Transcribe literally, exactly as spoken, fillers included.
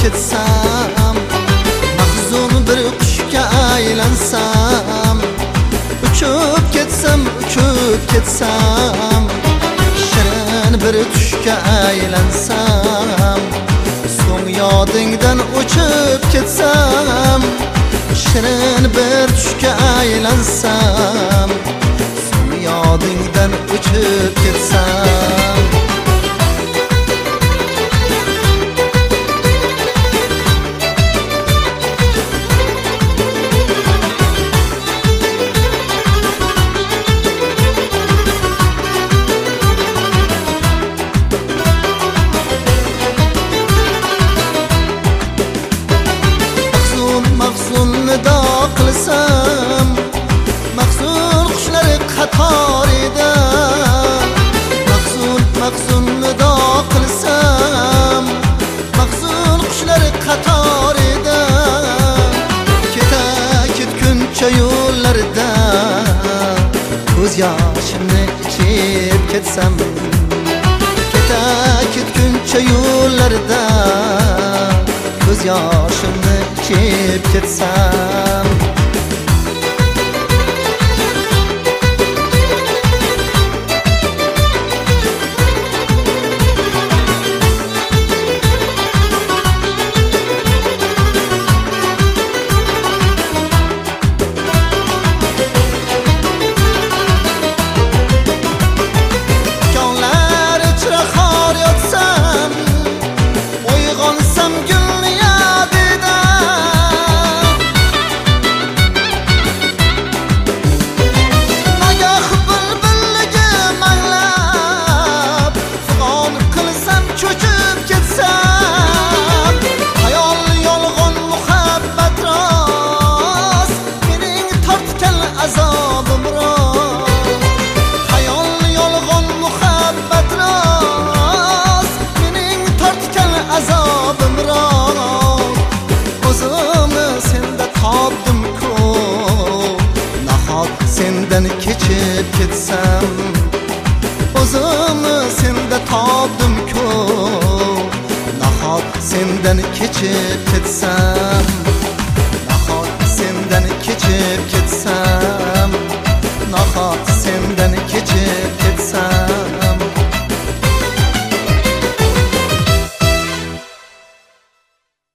ketsam, mahzun bir qushga aylansam, uchib ketsam, uchib ketsam, shirin bir tushga aylansam, so'ng yodingdan o'chib ketsam, shirin bir tushga aylansam, so'ng yodingdan o'chib ketsam. Mahzun nido qilsam, mahzun qushlar qator edi. Mahzun mahzun nido qilsam, mahzun qushlar qator edi. Keta ketguncha yo'llarda ko'z yoshimni ichib ketsam, keta ketguncha yo'llarda ko'z yoshimni ichib ketsam. Konlar ichra xor yotsam, uyg'onsam gulni yodida. Nagah bulbulligim anglab, fig'on qilsam cho'chib ketsam. Hayol yolg'on muhabbat rost, mening tortgan azobim rost. Hayol yolg'on muhabbat rost, mening tortgan azobim rost. O'zimni senda topdim-ku, nahot sendan kechib ketsam. O'zimni senda topdim-ku, nahot sendan kechib ketsam.